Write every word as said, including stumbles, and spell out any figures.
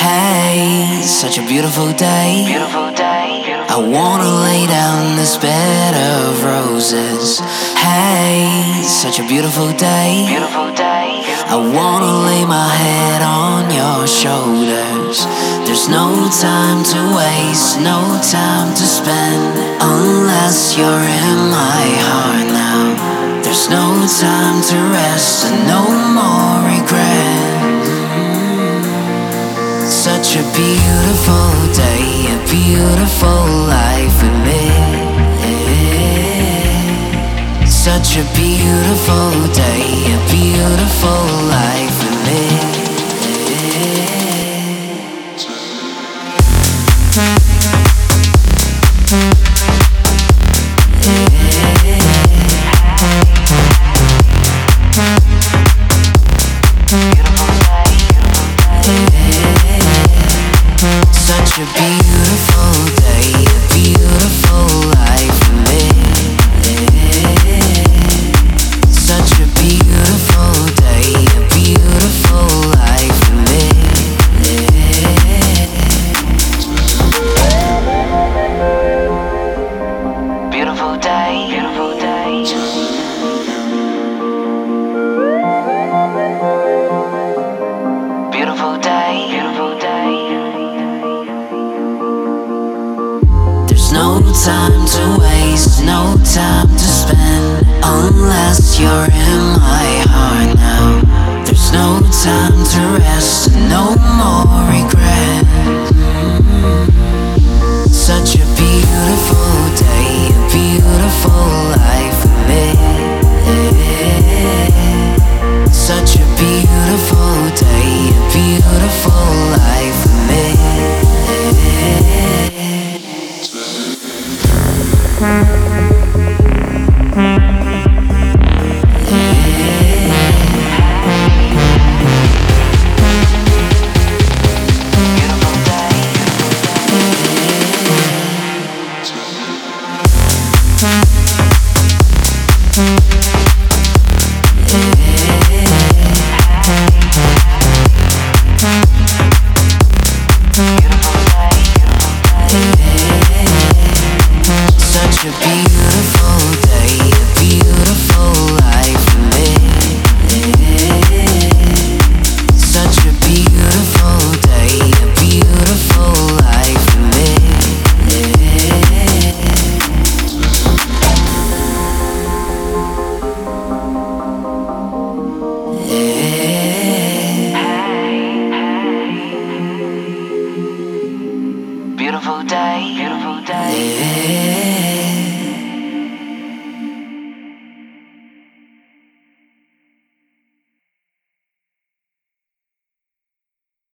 Hey, such a beautiful day. Beautiful day. I wanna lay down this bed of roses. Hey, such a beautiful day. Beautiful day. I wanna lay my head on your shoulders. There's no time to waste, no time to spend, unless you're in my heart now. There's no time to rest and no more regret. Such a beautiful day, a beautiful life we live. Such a beautiful day, a beautiful life we live. Such a beautiful day, a beautiful life we live. Such a beautiful day, a beautiful life we live. Beautiful day. Beautiful day. Beautiful day. Beautiful day. There's no time to waste, no time to spend, unless you're in my heart now. There's no time to rest and no more regret. Such a beautiful day, a beautiful life we live. Such a beautiful day, a beautiful life we live. Such a beautiful day, a beautiful life we live. Such a beautiful day, a beautiful life we Beautiful day. Beautiful day. live.